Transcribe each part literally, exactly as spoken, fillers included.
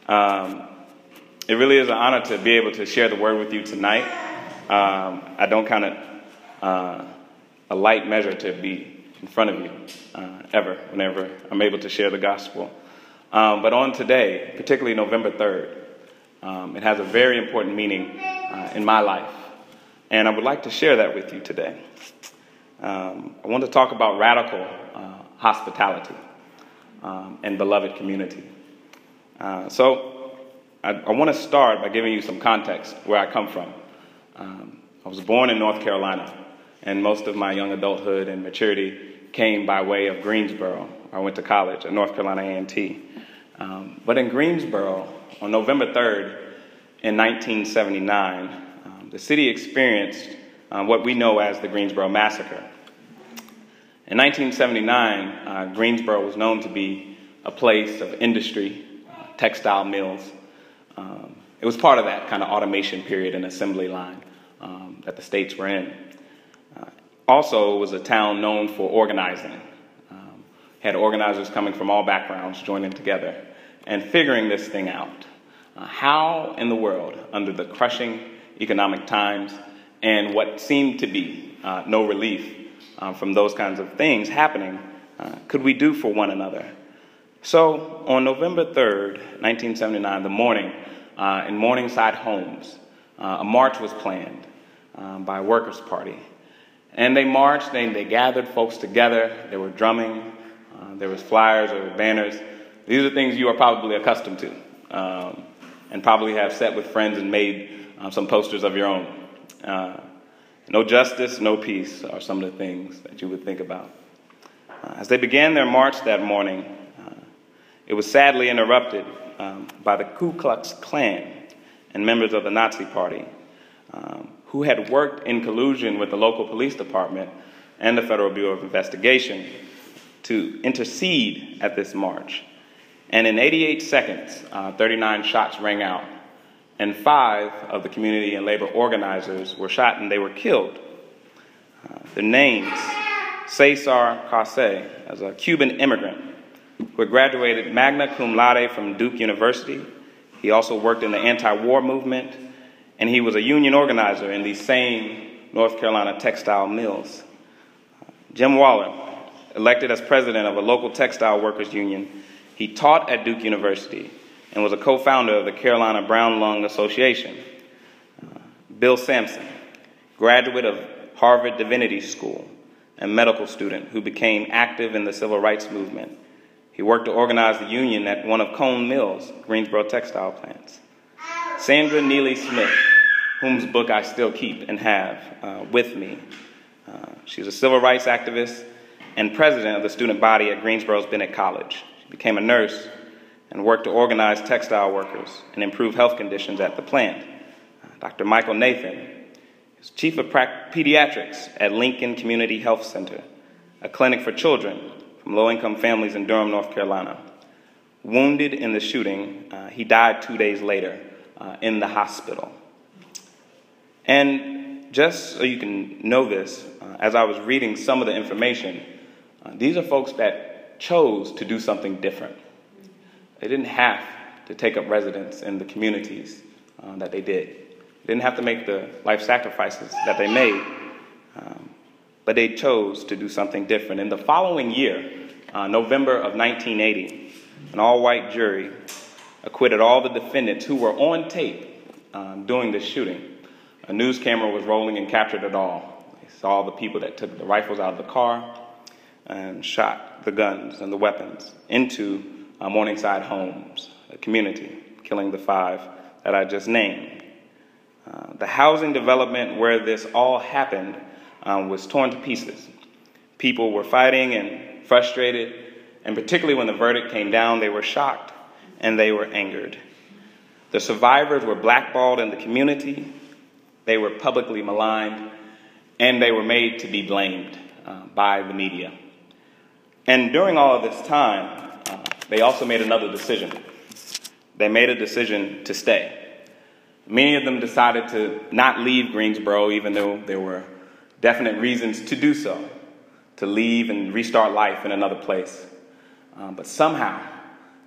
Um, it really is an honor to be able to share the word with you tonight. Um, I don't count it uh, a light measure to be in front of you uh, ever, whenever I'm able to share the gospel. Um, but on today, particularly November third, um, it has a very important meaning uh, in my life. And I would like to share that with you today. Um, I want to talk about radical uh, hospitality um, and beloved community. Uh, so I, I want to start by giving you some context where I come from. Um, I was born in North Carolina, and most of my young adulthood and maturity came by way of Greensboro. I went to college at North Carolina A and T. Um, but in Greensboro, on November third in nineteen seventy-nine, um, the city experienced uh, what we know as the Greensboro Massacre. In nineteen seventy-nine, uh, Greensboro was known to be a place of industry, uh, textile mills. Um, it was part of that kind of automation period and assembly line um, that the states were in. Uh, also, it was a town known for organizing. Um, had organizers coming from all backgrounds joining together and figuring this thing out. Uh, how in the world, under the crushing economic times and what seemed to be uh, no relief uh, from those kinds of things happening, uh, could we do for one another? So on November third, nineteen seventy-nine, the morning, uh, in Morningside Homes, uh, a march was planned um, by a workers' party. And they marched, they, they gathered folks together, they were drumming, uh, there was flyers or banners. These are things you are probably accustomed to, um, and probably have sat with friends and made um, some posters of your own. Uh, no justice, no peace are some of the things that you would think about. Uh, as they began their march that morning, uh, it was sadly interrupted um, by the Ku Klux Klan and members of the Nazi Party, um, who had worked in collusion with the local police department and the Federal Bureau of Investigation to intercede at this march. And in eighty-eight seconds, uh, thirty-nine shots rang out, and five of the community and labor organizers were shot and they were killed. Uh, their names, Cesar Carce, as a Cuban immigrant who had graduated magna cum laude from Duke University. He also worked in the anti-war movement, and he was a union organizer in these same North Carolina textile mills. Uh, Jim Waller, elected as president of a local textile workers union, he taught at Duke University and was a co-founder of the Carolina Brown Lung Association. Uh, Bill Sampson, graduate of Harvard Divinity School and medical student who became active in the civil rights movement. He worked to organize the union at one of Cone Mill's Greensboro textile plants. Sandra Neely Smith, whose book I still keep and have uh, with me. Uh, she's a civil rights activist and president of the student body at Greensboro's Bennett College. She became a nurse and worked to organize textile workers and improve health conditions at the plant. Uh, Doctor Michael Nathan is chief of pra- pediatrics at Lincoln Community Health Center, a clinic for children from low-income families in Durham, North Carolina. Wounded in the shooting, uh, he died two days later uh, in the hospital. And just so you can know this, uh, as I was reading some of the information, uh, these are folks that chose to do something different. They didn't have to take up residence in the communities uh, that they did. They didn't have to make the life sacrifices that they made, um, but they chose to do something different. In the following year, uh, November of nineteen eighty, an all-white jury acquitted all the defendants who were on tape um, during the shooting. A news camera was rolling and captured it all. They saw the people that took the rifles out of the car and shot the guns and the weapons into uh, Morningside Homes, a community, killing the five that I just named. Uh, the housing development where this all happened um, was torn to pieces. People were fighting and frustrated, and particularly when the verdict came down, they were shocked and they were angered. The survivors were blackballed in the community, they were publicly maligned, and they were made to be blamed uh, by the media. And during all of this time, uh, they also made another decision. They made a decision to stay. Many of them decided to not leave Greensboro, even though there were definite reasons to do so, to leave and restart life in another place. Um, but somehow,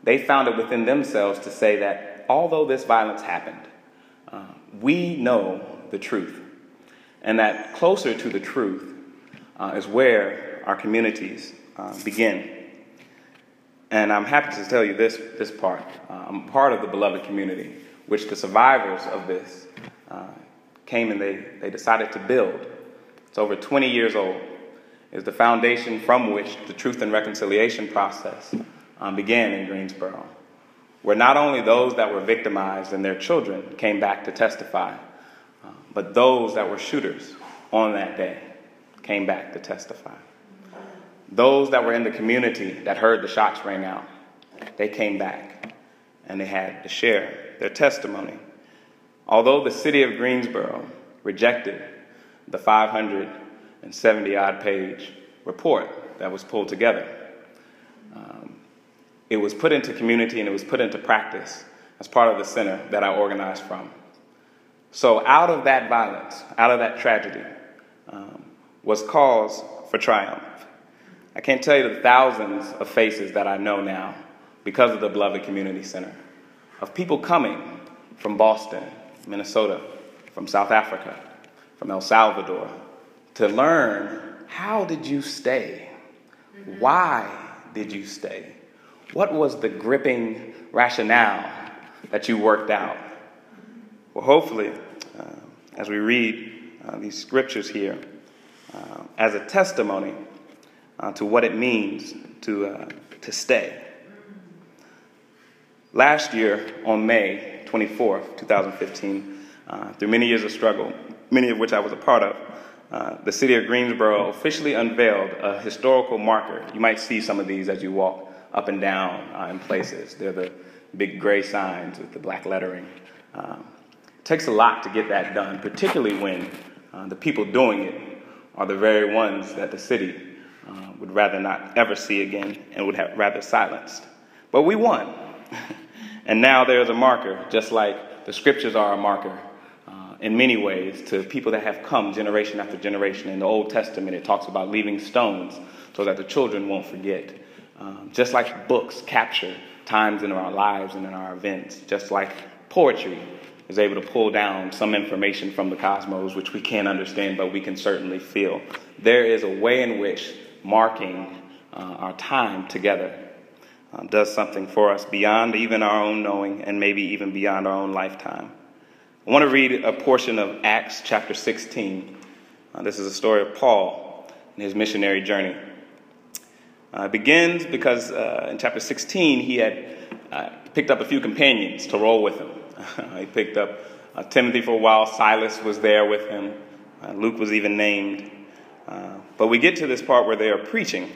they found it within themselves to say that although this violence happened, uh, we know the truth. And that closer to the truth uh, is where our communities uh, begin. And I'm happy to tell you this, this part. Uh, I'm part of the Beloved community, which the survivors of this uh, came and they, they decided to build. It's over twenty years old. It's the foundation from which the truth and reconciliation process um, began in Greensboro, where not only those that were victimized and their children came back to testify, uh, but those that were shooters on that day came back to testify. Those that were in the community that heard the shots ring out, they came back and they had to share their testimony. Although the city of Greensboro rejected the five hundred seventy odd page report that was pulled together, um, it was put into community and it was put into practice as part of the center that I organized from. So out of that violence, out of that tragedy, um, was cause for triumph. I can't tell you the thousands of faces that I know now because of the Beloved Community Center, of people coming from Boston, Minnesota, from South Africa, from El Salvador, to learn, how did you stay? Why did you stay? What was the gripping rationale that you worked out? Well, hopefully, uh, as we read uh, these scriptures here, uh, as a testimony uh, to what it means to, uh, to stay. Last year, on May twenty-fourth, twenty fifteen, uh, through many years of struggle, many of which I was a part of, uh, the city of Greensboro officially unveiled a historical marker. You might see some of these as you walk up and down uh, in places. They're the big gray signs with the black lettering. Um, it takes a lot to get that done, particularly when uh, the people doing it are the very ones that the city uh, would rather not ever see again and would have rather silenced. But we won. And now there's a marker, just like the scriptures are a marker uh, in many ways to people that have come generation after generation. In the Old Testament, it talks about leaving stones so that the children won't forget. Um, just like books capture times in our lives and in our events, just like poetry is able to pull down some information from the cosmos, which we can't understand, but we can certainly feel. There is a way in which marking uh, our time together uh, does something for us beyond even our own knowing and maybe even beyond our own lifetime. I want to read a portion of Acts chapter sixteen. Uh, this is a story of Paul and his missionary journey. Uh, it begins because uh, in chapter sixteen, he had uh, picked up a few companions to roll with him. He picked up uh, Timothy for a while. Silas was there with him. Uh, Luke was even named. Uh, but we get to this part where they are preaching.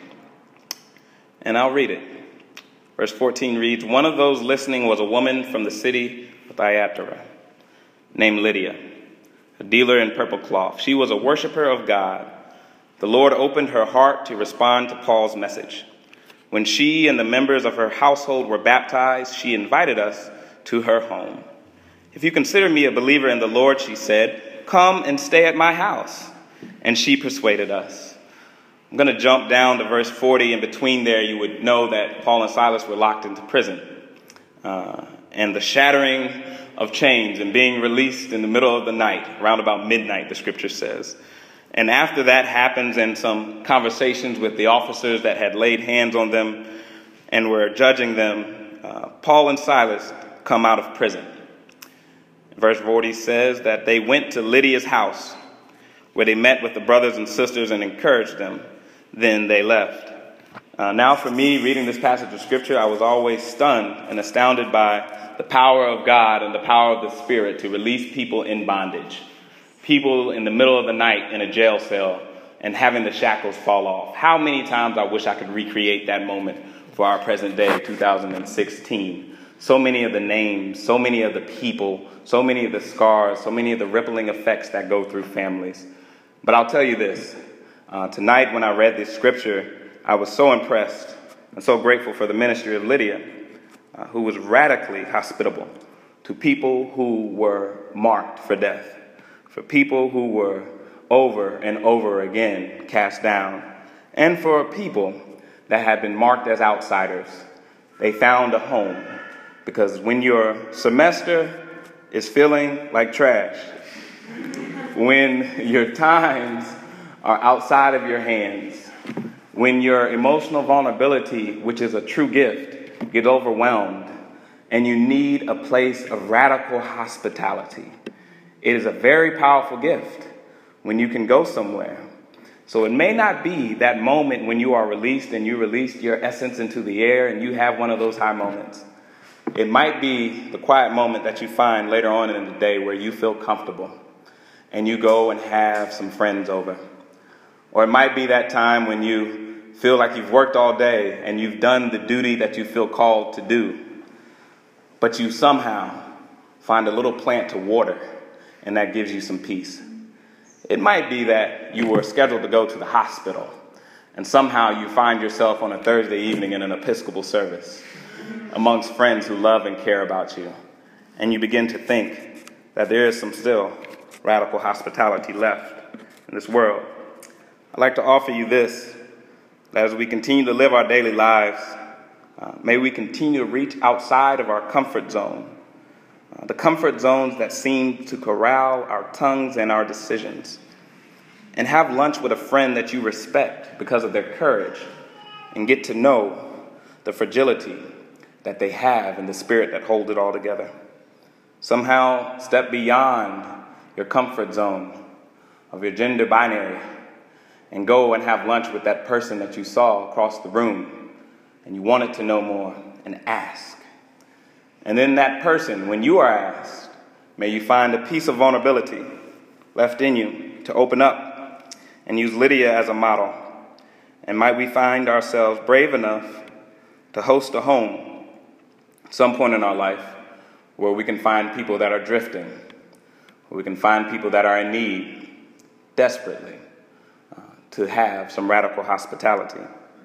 And I'll read it. Verse fourteen reads, "One of those listening was a woman from the city of Thyatira named Lydia, a dealer in purple cloth. She was a worshiper of God. The Lord opened her heart to respond to Paul's message. When she and the members of her household were baptized, she invited us to her home. 'If you consider me a believer in the Lord,' she said, 'come and stay at my house.' And she persuaded us." I'm going to jump down to verse forty. In between there, you would know that Paul and Silas were locked into prison. Uh, and the shattering of chains and being released in the middle of the night, around about midnight, the scripture says. And after that happens, and some conversations with the officers that had laid hands on them and were judging them, uh, Paul and Silas come out of prison. Verse forty says that they went to Lydia's house, where they met with the brothers and sisters and encouraged them. Then they left. Uh, now for me, reading this passage of scripture, I was always stunned and astounded by the power of God and the power of the Spirit to release people in bondage. People in the middle of the night in a jail cell and having the shackles fall off. How many times I wish I could recreate that moment for our present day, two thousand sixteen. So many of the names, so many of the people, so many of the scars, so many of the rippling effects that go through families. But I'll tell you this, uh, tonight when I read this scripture, I was so impressed and so grateful for the ministry of Lydia, uh, who was radically hospitable to people who were marked for death, for people who were over and over again cast down, and for people that had been marked as outsiders, they found a home. Because when your semester is feeling like trash, when your times are outside of your hands, when your emotional vulnerability, which is a true gift, gets overwhelmed, and you need a place of radical hospitality, it is a very powerful gift when you can go somewhere. So it may not be that moment when you are released and you released your essence into the air and you have one of those high moments. It might be the quiet moment that you find later on in the day where you feel comfortable and you go and have some friends over. Or it might be that time when you feel like you've worked all day and you've done the duty that you feel called to do, but you somehow find a little plant to water, and that gives you some peace. It might be that you were scheduled to go to the hospital, and somehow you find yourself on a Thursday evening in an Episcopal service amongst friends who love and care about you, and you begin to think that there is some still radical hospitality left in this world. I'd like to offer you this, that as we continue to live our daily lives, uh, may we continue to reach outside of our comfort zone, uh, the comfort zones that seem to corral our tongues and our decisions, and have lunch with a friend that you respect because of their courage, and get to know the fragility that they have and the spirit that holds it all together. Somehow step beyond your comfort zone of your gender binary and go and have lunch with that person that you saw across the room and you wanted to know more, and ask. And then that person, when you are asked, may you find a piece of vulnerability left in you to open up and use Lydia as a model. And might we find ourselves brave enough to host a home at some point in our life where we can find people that are drifting, where we can find people that are in need desperately uh, to have some radical hospitality.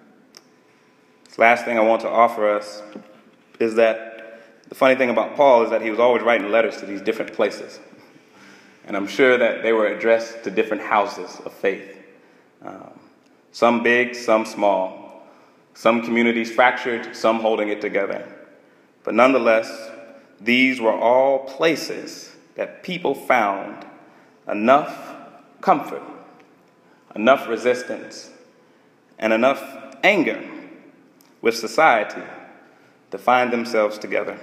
This last thing I want to offer us is that the funny thing about Paul is that he was always writing letters to these different places. And I'm sure that they were addressed to different houses of faith. Um, some big, some small. Some communities fractured, some holding it together. But nonetheless, these were all places that people found enough comfort, enough resistance, and enough anger with society to find themselves together.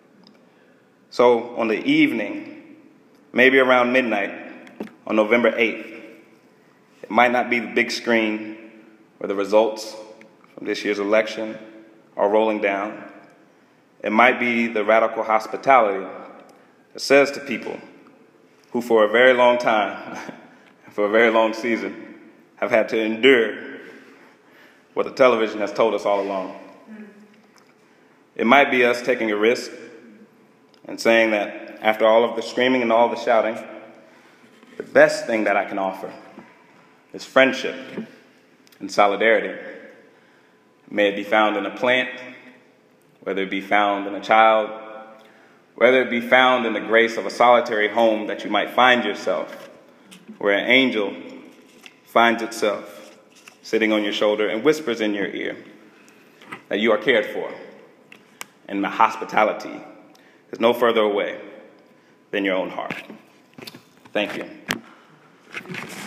So on the evening, maybe around midnight on November eighth, it might not be the big screen where the results from this year's election are rolling down. It might be the radical hospitality that says to people who for a very long time, for a very long season, have had to endure what the television has told us all along. It might be us taking a risk and saying that after all of the screaming and all the shouting, the best thing that I can offer is friendship and solidarity. May it be found in a plant, whether it be found in a child, whether it be found in the grace of a solitary home that you might find yourself, where an angel finds itself sitting on your shoulder and whispers in your ear that you are cared for, and the hospitality is no further away than your own heart. Thank you.